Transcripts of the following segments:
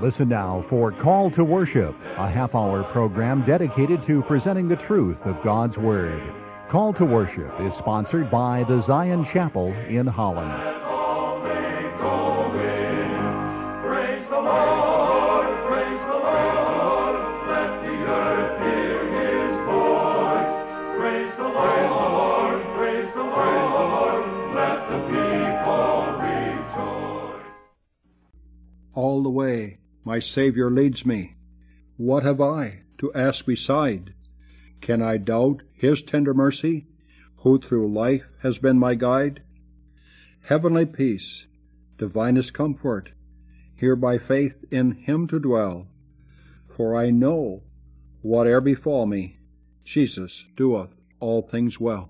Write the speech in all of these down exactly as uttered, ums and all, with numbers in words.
Listen now for Call to Worship, a half-hour program dedicated to presenting the truth of God's Word. Call to Worship is sponsored by the Zion Chapel in Holland. All the way my Savior leads me. What have I to ask beside? Can I doubt His tender mercy, who through life has been my guide? Heavenly peace, divinest comfort, here by faith in Him to dwell. For I know, whate'er befall me, Jesus doeth all things well.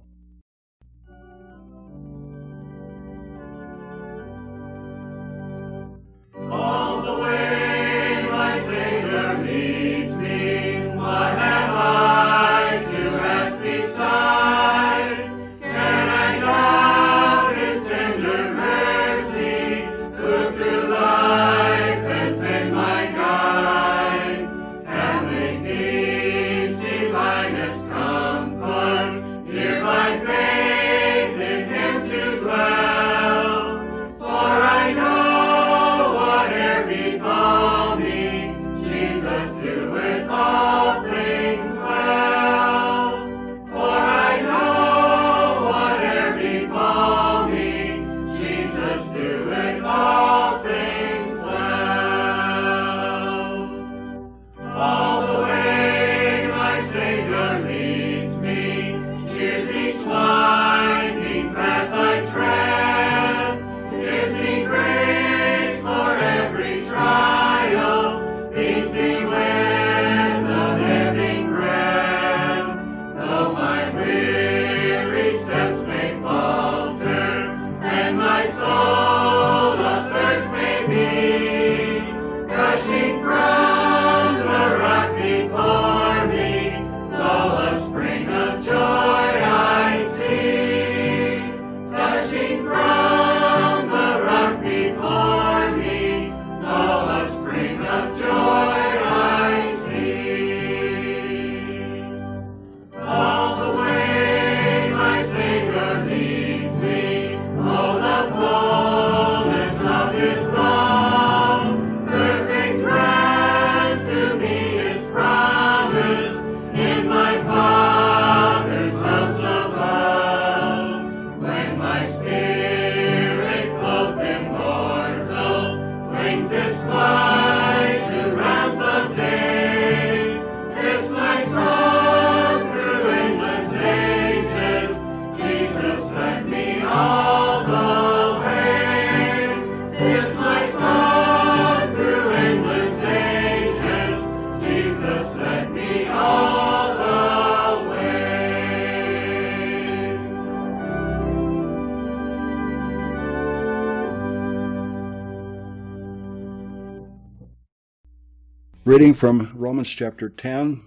Reading from Romans chapter ten,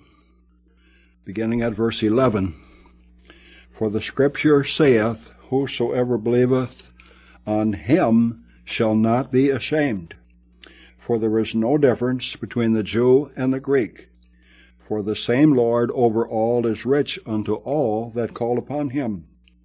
beginning at verse eleven. For the Scripture saith, Whosoever believeth on Him shall not be ashamed. For there is no difference between the Jew and the Greek. For the same Lord over all is rich unto all that call upon Him.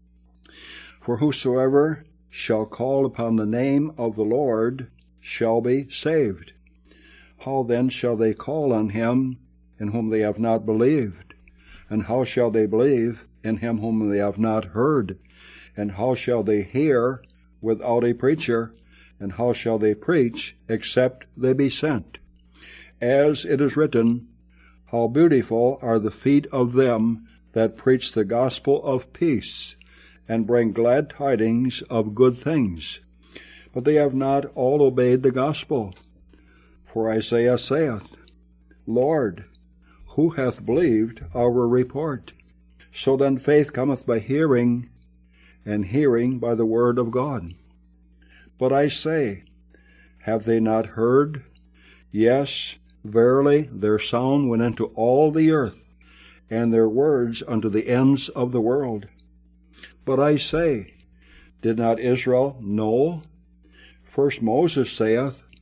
For whosoever shall call upon the name of the Lord shall be saved. How then shall they call on Him in whom they have not believed? And how shall they believe in Him whom they have not heard? And how shall they hear without a preacher? And how shall they preach except they be sent? As it is written, How beautiful are the feet of them that preach the gospel of peace, and bring glad tidings of good things. But they have not all obeyed the gospel. For Isaiah saith, Lord, who hath believed our report? So then faith cometh by hearing, and hearing by the word of God. But I say, have they not heard? Yes, verily, their sound went into all the earth, and their words unto the ends of the world. But I say, did not Israel know? First Moses saith,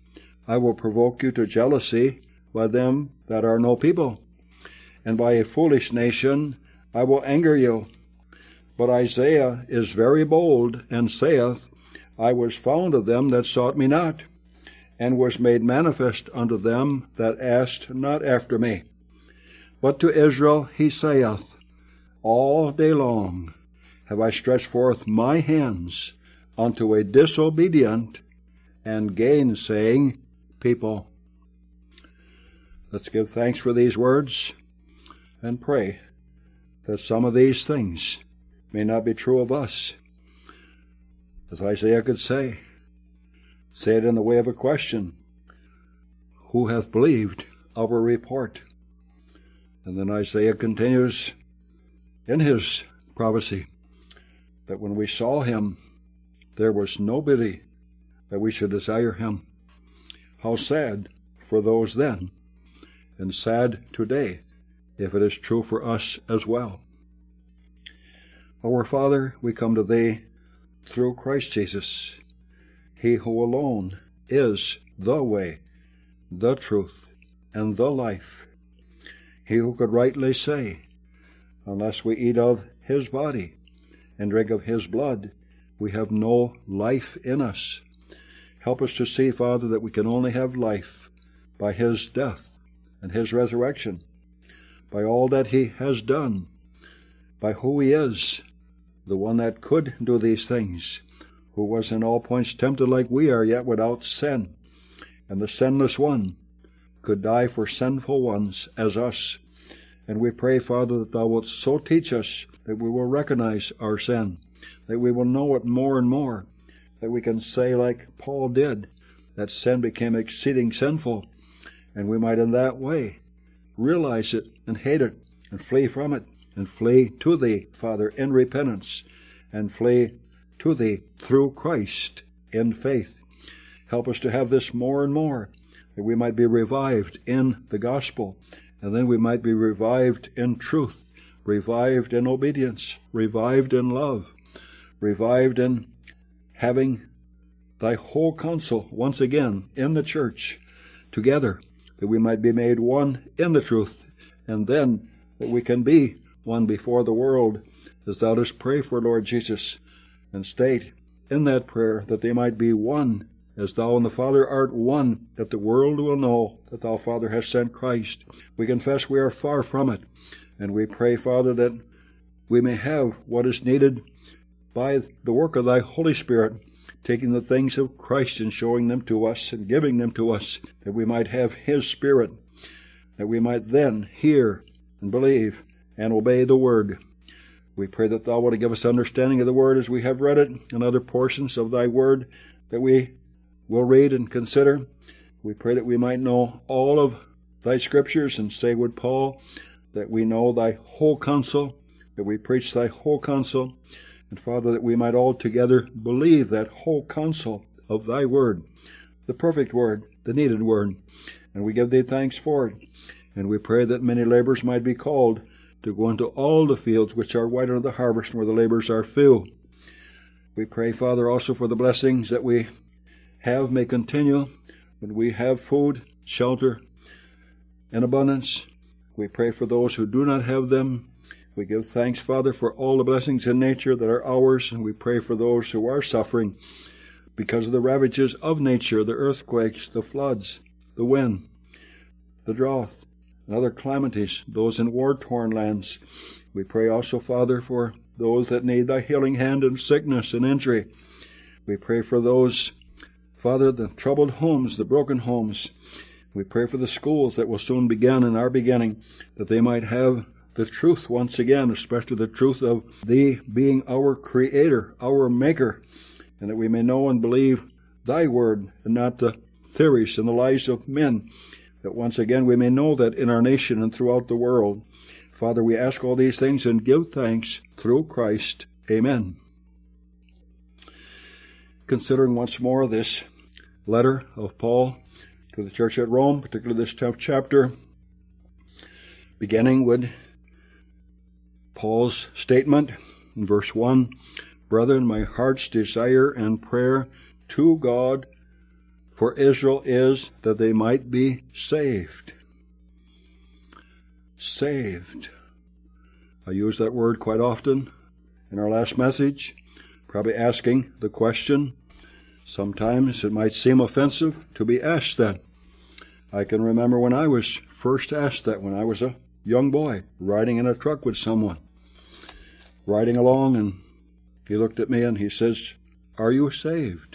I will provoke you to jealousy by them that are no people, and by a foolish nation I will anger you. But Isaiah is very bold, and saith, I was found of them that sought me not, and was made manifest unto them that asked not after me. But to Israel he saith, All day long have I stretched forth my hands unto a disobedient and gainsaying people. Let's give thanks for these words and pray that some of these things may not be true of us. As Isaiah could say, say it in the way of a question, who hath believed our report? And then Isaiah continues in his prophecy that when we saw him, there was nobody that we should desire him. How sad for those then, and sad today, if it is true for us as well. Our Father, we come to Thee through Christ Jesus, He who alone is the way, the truth, and the life. He who could rightly say, unless we eat of His body and drink of His blood, we have no life in us. Help us to see, Father, that we can only have life by His death and His resurrection, by all that He has done, by who He is, the one that could do these things, who was in all points tempted like we are, yet without sin, and the sinless one could die for sinful ones as us. And we pray, Father, that Thou wilt so teach us that we will recognize our sin, that we will know it more and more, that we can say like Paul did, that sin became exceeding sinful, and we might in that way realize it and hate it and flee from it and flee to Thee, Father, in repentance, and flee to Thee through Christ in faith. Help us to have this more and more, that we might be revived in the gospel, and then we might be revived in truth, revived in obedience, revived in love, revived in having Thy whole counsel once again in the church together, that we might be made one in the truth, and then that we can be one before the world, as Thou dost pray for, Lord Jesus, and state in that prayer that they might be one, as Thou and the Father art one, that the world will know that Thou, Father, hast sent Christ. We confess we are far from it, and we pray, Father, that we may have what is needed by the work of Thy Holy Spirit, taking the things of Christ and showing them to us and giving them to us, that we might have His Spirit, that we might then hear and believe and obey the Word. We pray that Thou wilt give us understanding of the Word as we have read it, and other portions of Thy Word that we will read and consider. We pray that we might know all of Thy Scriptures, and say with Paul, that we know Thy whole counsel, that we preach Thy whole counsel, and Father, that we might altogether believe that whole counsel of Thy Word, the perfect Word, the needed Word, and we give Thee thanks for it. And we pray that many laborers might be called to go into all the fields which are white unto the harvest, where the laborers are few. We pray, Father, also for the blessings that we have may continue, when we have food, shelter, and abundance. We pray for those who do not have them. We give thanks, Father, for all the blessings in nature that are ours, and we pray for those who are suffering because of the ravages of nature, the earthquakes, the floods, the wind, the drought, and other calamities, those in war-torn lands. We pray also, Father, for those that need Thy healing hand in sickness and injury. We pray for those, Father, the troubled homes, the broken homes. We pray for the schools that will soon begin and are beginning, that they might have the truth once again, especially the truth of Thee being our Creator, our Maker, and that we may know and believe Thy Word and not the theories and the lies of men, that once again we may know that in our nation and throughout the world. Father, we ask all these things and give thanks through Christ. Amen. Considering once more this letter of Paul to the church at Rome, particularly this tenth chapter, beginning with Paul's statement in verse one, Brethren, my heart's desire and prayer to God for Israel is that they might be saved. Saved. I use that word quite often in our last message, probably asking the question. Sometimes it might seem offensive to be asked that. I can remember when I was first asked that when I was a young boy, riding in a truck with someone. Riding along, and he looked at me and he says, "Are you saved?"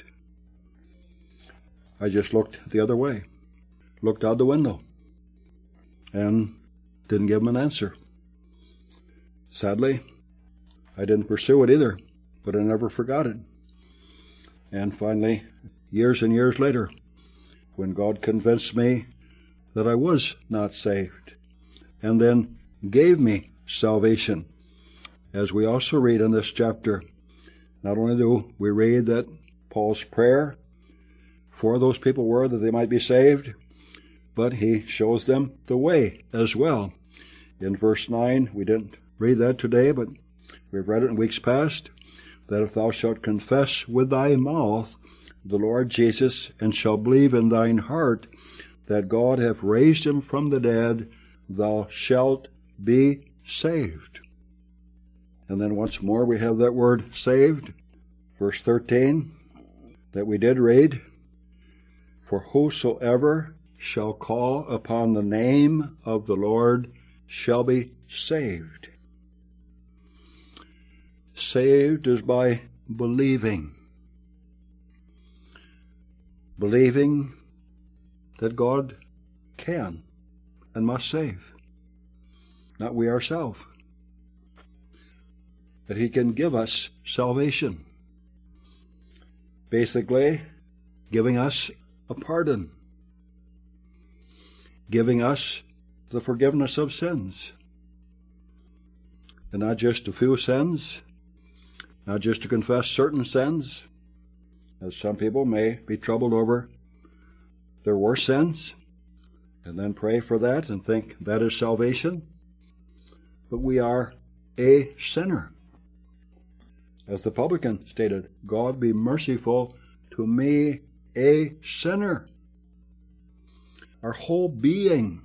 I just looked the other way, looked out the window, and didn't give him an answer. Sadly, I didn't pursue it either, but I never forgot it. And finally, years and years later, when God convinced me that I was not saved, and then gave me salvation, as we also read in this chapter, not only do we read that Paul's prayer for those people were that they might be saved, but he shows them the way as well. In verse nine, we didn't read that today, but we've read it in weeks past, that if thou shalt confess with thy mouth the Lord Jesus, and shalt believe in thine heart that God hath raised him from the dead, thou shalt be saved. And then once more we have that word saved, verse thirteen, that we did read, for whosoever shall call upon the name of the Lord shall be saved. Saved is by believing. Believing that God can and must save. Not we ourselves. That he can give us salvation. Basically, giving us a pardon. Giving us the forgiveness of sins. And not just a few sins, not just to confess certain sins, as some people may be troubled over their worst sins, and then pray for that and think that is salvation. But we are a sinner. As the publican stated, God be merciful to me, a sinner. Our whole being.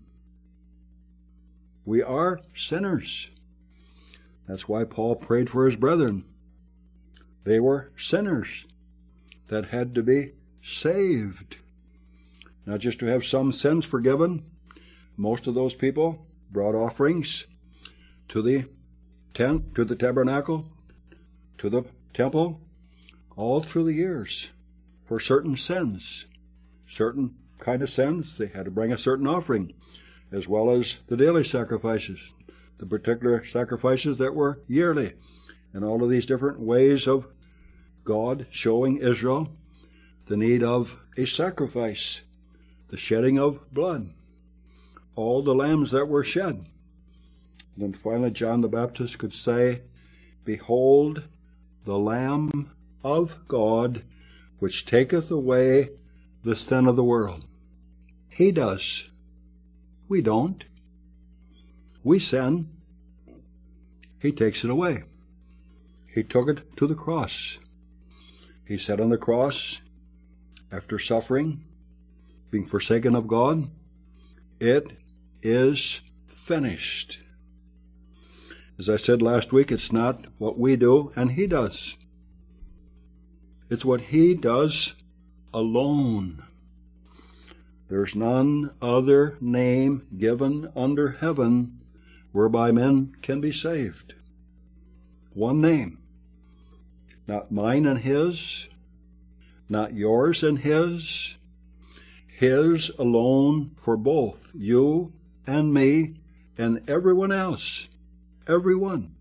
We are sinners. That's why Paul prayed for his brethren. They were sinners that had to be saved. Not just to have some sins forgiven. Most of those people brought offerings to the tent, to the tabernacle, to the temple, all through the years for certain sins. Certain kind of sins, they had to bring a certain offering, as well as the daily sacrifices, the particular sacrifices that were yearly, and all of these different ways of God showing Israel the need of a sacrifice, the shedding of blood, all the lambs that were shed. And then finally John the Baptist could say, behold, the Lamb of God, which taketh away the sin of the world. He does. We don't. We sin. He takes it away. He took it to the cross. He said on the cross, after suffering, being forsaken of God, it is finished. As I said last week, it's not what we do and he does. It's what he does alone. There's none other name given under heaven whereby men can be saved. One name. Not mine and his, not yours and his, his alone for both you and me and everyone else. Everyone.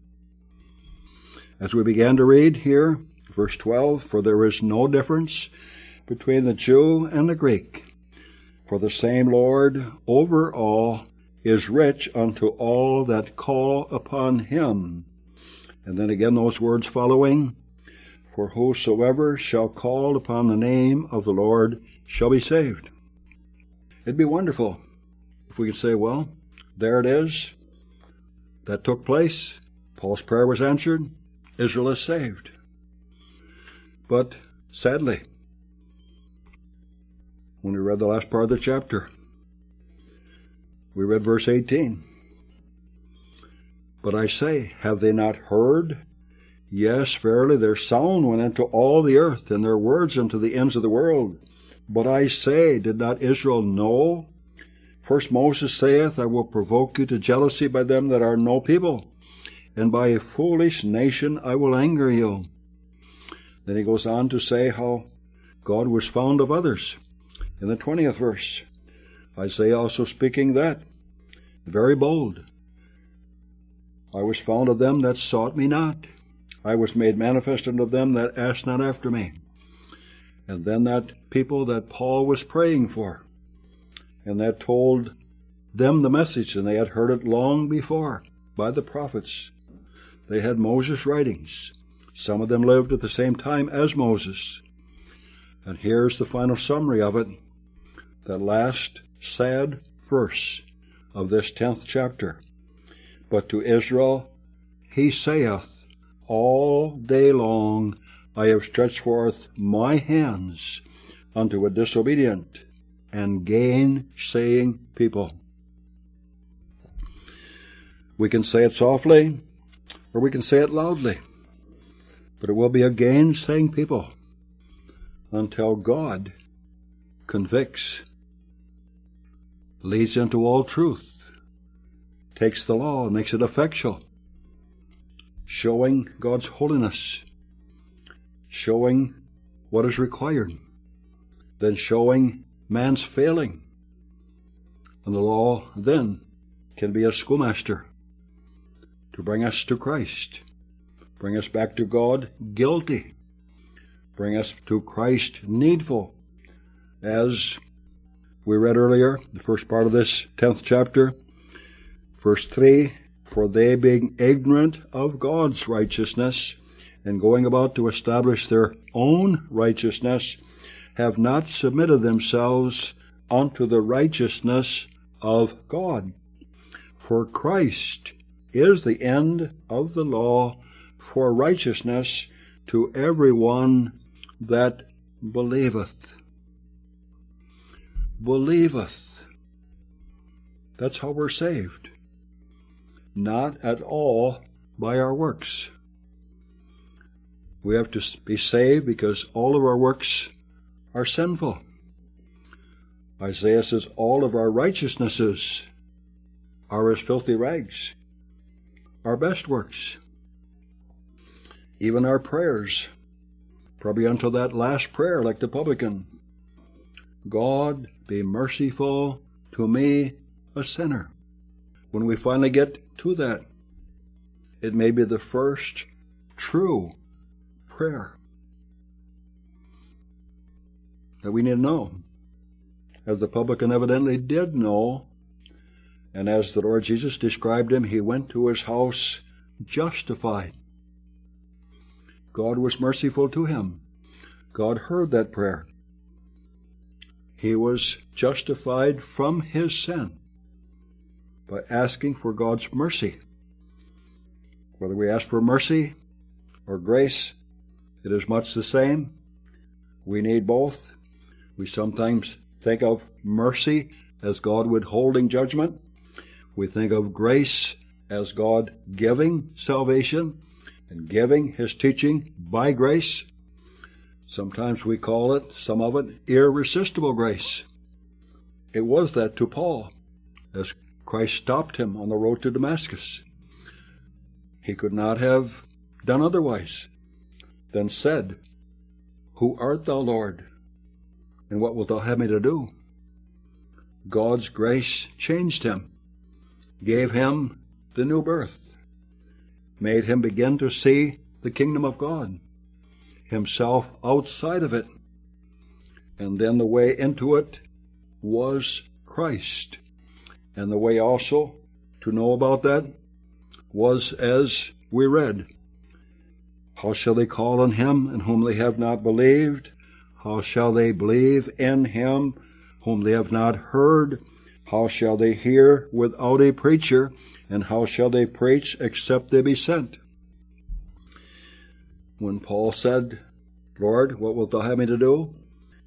As we began to read here, verse twelve, for there is no difference between the Jew and the Greek, for the same Lord over all is rich unto all that call upon him. And then again those words following, for whosoever shall call upon the name of the Lord shall be saved. It'd be wonderful if we could say, well, there it is. That took place. Paul's prayer was answered. Israel is saved. But sadly, when we read the last part of the chapter. We read verse eighteen. But I say, have they not heard? Yes, verily, their sound went into all the earth, and their words into the ends of the world. But I say, did not Israel know? First Moses saith, I will provoke you to jealousy by them that are no people, and by a foolish nation I will anger you. Then he goes on to say how God was found of others. In the twentieth verse, Isaiah also speaking that, very bold. I was found of them that sought me not. I was made manifest unto them that asked not after me. And then that people that Paul was praying for, and that told them the message, and they had heard it long before by the prophets. They had Moses' writings. Some of them lived at the same time as Moses. And here's the final summary of it, that last sad verse of this tenth chapter. But to Israel he saith, all day long I have stretched forth my hands unto a disobedient and gainsaying people. We can say it softly, or we can say it loudly, but it will be a gainsaying people until God convicts, leads into all truth, takes the law and makes it effectual, showing God's holiness, showing what is required, then showing man's failing. And the law then can be a schoolmaster to bring us to Christ, bring us back to God guilty, bring us to Christ needful. As we read earlier, the first part of this tenth chapter, verse three, for they being ignorant of God's righteousness, and going about to establish their own righteousness, have not submitted themselves unto the righteousness of God. For Christ is the end of the law for righteousness to every one that believeth. Believeth. That's how we're saved. Not at all by our works. We have to be saved because all of our works are sinful. Isaiah says all of our righteousnesses are as filthy rags. Our best works, even our prayers, probably until that last prayer like the publican, God be merciful to me, a sinner. When we finally get to that, it may be the first true prayer that we need to know, as the publican evidently did know, and as the Lord Jesus described him, he went to his house justified. God was merciful to him. God heard that prayer. He was justified from his sin by asking for God's mercy. Whether we ask for mercy or grace, it is much the same. We need both. We sometimes think of mercy as God withholding judgment. We think of grace as God giving salvation and giving his teaching by grace. Sometimes we call it, some of it, irresistible grace. It was that to Paul, as Christ stopped him on the road to Damascus. He could not have done otherwise than said, who art thou, Lord, and what wilt thou have me to do? God's grace changed him, gave him the new birth, made him begin to see the kingdom of God, himself outside of it, and then the way into it was Christ. And the way also to know about that was as we read, how shall they call on him in whom they have not believed? How shall they believe in him whom they have not heard? How shall they hear without a preacher? And how shall they preach except they be sent? When Paul said, Lord, what wilt thou have me to do?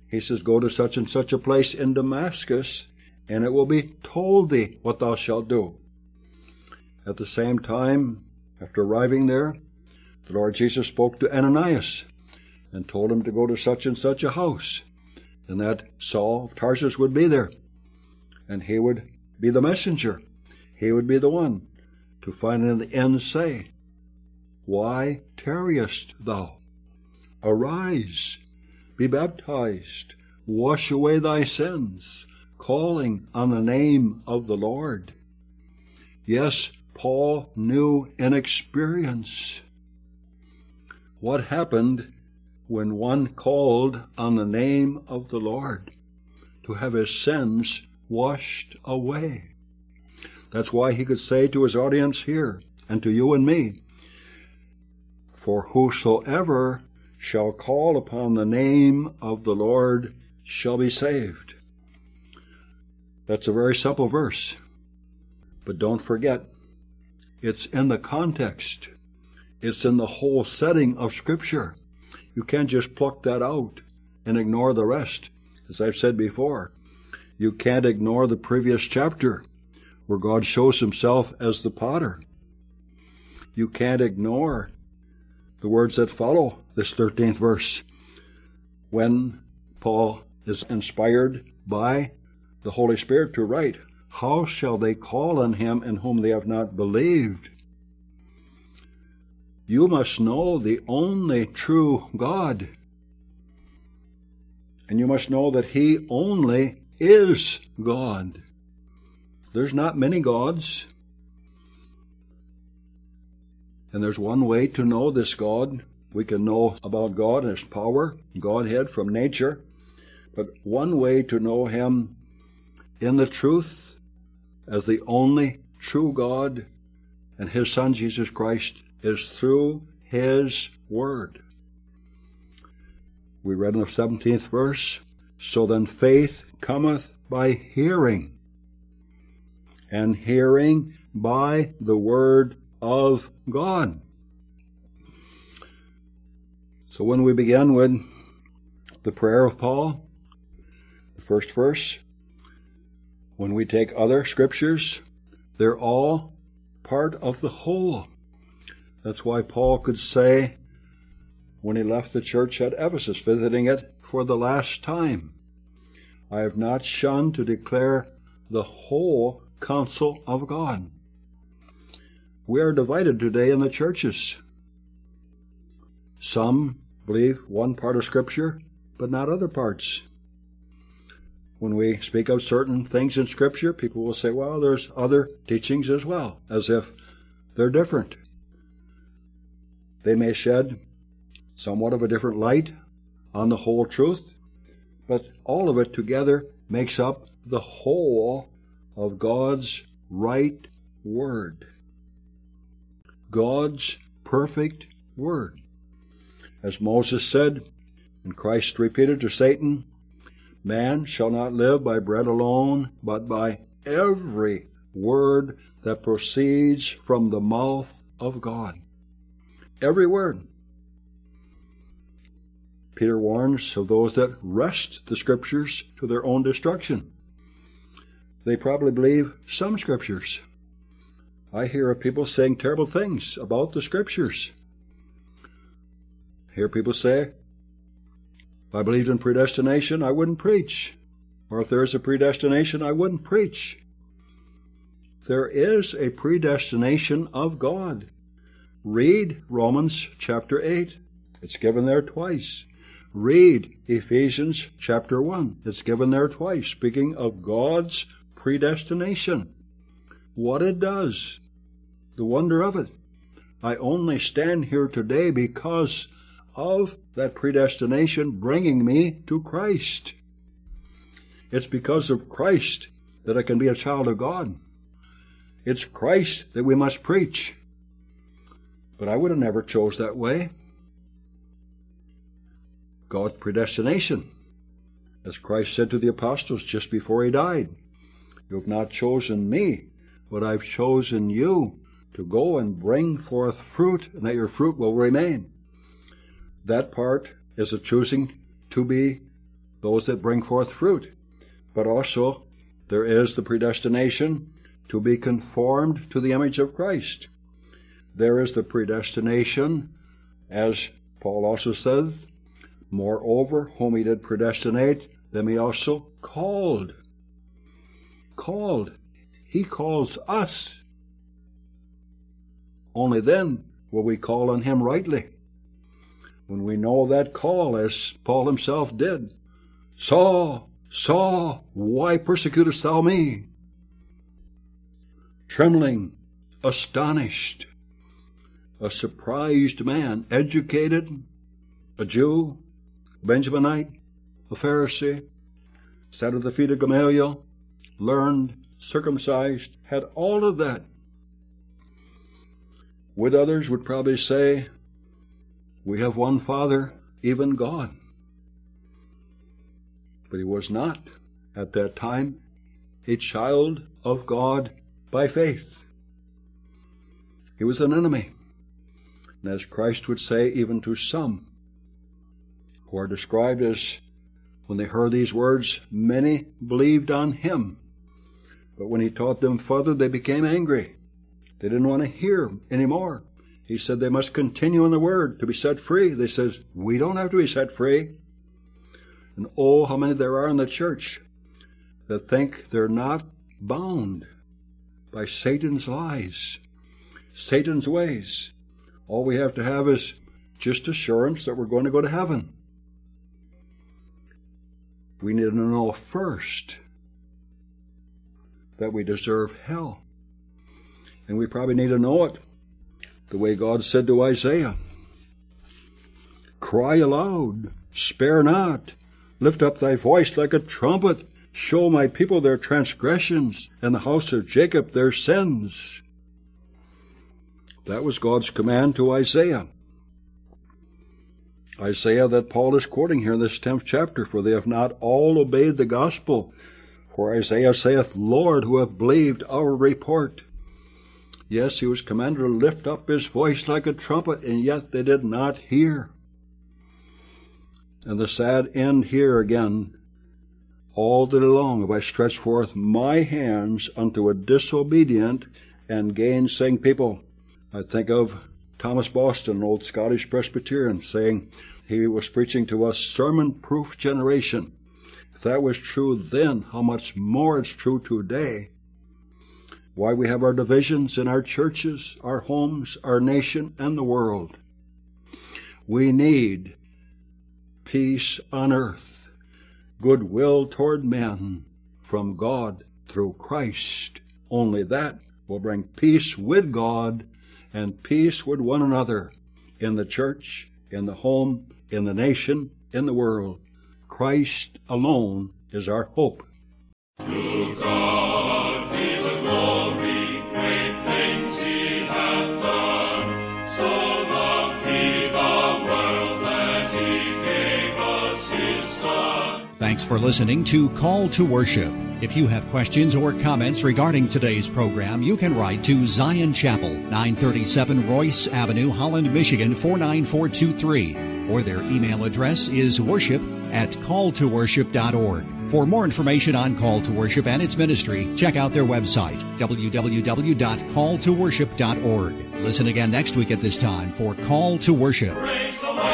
He says, go to such and such a place in Damascus, and it will be told thee what thou shalt do. At the same time, after arriving there, the Lord Jesus spoke to Ananias and told him to go to such and such a house, and that Saul of Tarsus would be there, and he would be the messenger. He would be the one to finally in the end say, why tarriest thou? Arise, be baptized, wash away thy sins, calling on the name of the Lord. Yes, Paul knew in experience what happened when one called on the name of the Lord to have his sins washed away. That's why he could say to his audience here and to you and me, for whosoever shall call upon the name of the Lord shall be saved. That's a very simple verse. But don't forget, it's in the context. It's in the whole setting of Scripture. You can't just pluck that out and ignore the rest. As I've said before, you can't ignore the previous chapter where God shows himself as the potter. You can't ignore the words that follow this thirteenth verse when Paul is inspired by the Holy Spirit to write, how shall they call on him in whom they have not believed? You must know the only true God. And you must know that he only is God. There's not many gods. And there's one way to know this God. We can know about God and his power, Godhead from nature. But one way to know him in the truth as the only true God and his Son Jesus Christ is through his Word. We read in the seventeenth verse, so then faith cometh by hearing, and hearing by the Word of God. So when we begin with the prayer of Paul, the first verse, when we take other scriptures, they're all part of the whole. That's why Paul could say, when he left the church at Ephesus, visiting it for the last time, I have not shunned to declare the whole counsel of God. We are divided today in the churches. Some believe one part of Scripture, but not other parts. When we speak of certain things in Scripture, people will say, well, there's other teachings as well, as if they're different. They may shed somewhat of a different light on the whole truth, but all of it together makes up the whole of God's right Word. God's perfect Word. As Moses said, and Christ repeated to Satan, man shall not live by bread alone, but by every word that proceeds from the mouth of God. Every word. Peter warns of those that wrest the Scriptures to their own destruction. They probably believe some Scriptures. I hear of people saying terrible things about the Scriptures. I hear people say, if I believed in predestination, I wouldn't preach. Or if there is a predestination, I wouldn't preach. There is a predestination of God. Read Romans chapter eight. It's given there twice. Read Ephesians chapter one. It's given there twice, speaking of God's predestination. What it does. The wonder of it. I only stand here today because of that predestination bringing me to Christ. It's because of Christ that I can be a child of God. It's Christ that we must preach. But I would have never chose that way. God's predestination. As Christ said to the apostles just before he died, you have not chosen me, but I've chosen you to go and bring forth fruit, and that your fruit will remain. That part is a choosing to be those that bring forth fruit. But also there is the predestination to be conformed to the image of Christ. There is the predestination, as Paul also says, moreover, whom he did predestinate, them he also called. Called. He calls us. Only then will we call on him rightly. When we know that call, as Paul himself did, Saul, Saul, why persecutest thou me? Trembling, astonished, a surprised man, educated, a Jew, Benjaminite, a Pharisee, sat at the feet of Gamaliel, learned, circumcised, had all of that. Would others would probably say, we have one Father, even God. But he was not, at that time, a child of God by faith. He was an enemy. And as Christ would say, even to some who are described as, when they heard these words, many believed on him. But when he taught them further, they became angry. They didn't want to hear anymore. He said they must continue in the word to be set free. They says, we don't have to be set free. And oh, how many there are in the church that think they're not bound by Satan's lies, Satan's ways. All we have to have is just assurance that we're going to go to heaven. We need to know first that we deserve hell. And we probably need to know it the way God said to Isaiah, cry aloud, spare not, lift up thy voice like a trumpet, show my people their transgressions, and the house of Jacob their sins. That was God's command to Isaiah. Isaiah that Paul is quoting here in this tenth chapter, for they have not all obeyed the gospel. For Isaiah saith, Lord, who have believed our report. Yes, he was commanded to lift up his voice like a trumpet, and yet they did not hear. And the sad end here again, all day long have I stretched forth my hands unto a disobedient and gainsaying people. I think of Thomas Boston, an old Scottish Presbyterian, saying he was preaching to a sermon-proof generation. If that was true then, how much more it's true today. Why we have our divisions in our churches, our homes, our nation, and the world. We need peace on earth, goodwill toward men from God through Christ. Only that will bring peace with God and peace with one another in the church, in the home, in the nation, in the world. Christ alone is our hope. To God be the glory, great things he hath done. So loved he the world that he gave us his Son. Thanks for listening to Call to Worship. If you have questions or comments regarding today's program, you can write to Zion Chapel, nine thirty-seven Royce Avenue, Holland, Michigan, four nine four two three. Or their email address is worship at call to worship dot org. For more information on Call to Worship and its ministry, check out their website, w w w dot call to worship dot org. Listen again next week at this time for Call to Worship. Praise the Lord.